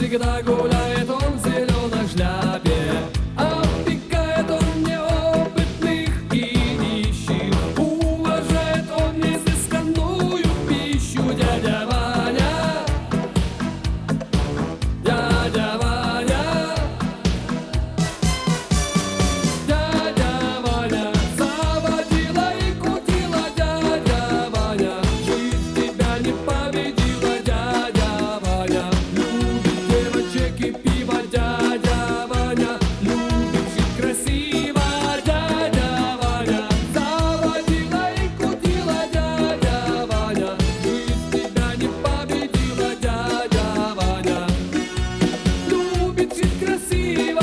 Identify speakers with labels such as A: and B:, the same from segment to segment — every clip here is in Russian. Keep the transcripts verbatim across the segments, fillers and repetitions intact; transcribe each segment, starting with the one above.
A: всегда гуляет он в зеленой шляпе. Опекает он неопытных и нищих, уважает он изысканную пищу. Дядя Ваня, дядя Ваня, дядя Ваня, заводила и кутила. Дядя Ваня, жизнь тебя не победила. Дядя Ваня любит девочек и пиво. Дядя Ваня любит жить красиво. Дядя Ваня заводила и кутила. Дядя Ваня, жизнь тебя не победила. Дядя Ваня любит жить красиво.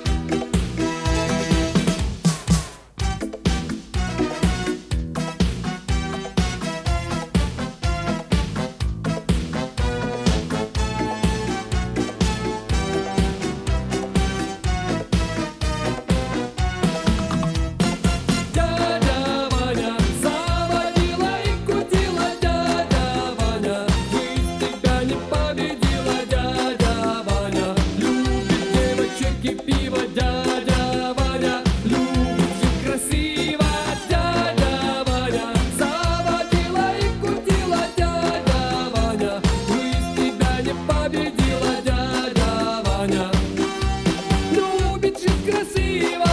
A: Дядя Ваня заводила и кутила. Дядя Ваня, жизнь тебя не победила. Дядя Ваня любит девочек и пиво. Дядя Ваня любит жить красиво. Дядя Ваня заводила и кутила. Дядя Ваня, жизнь тебя не победила. Дядя Ваня любит жить красиво.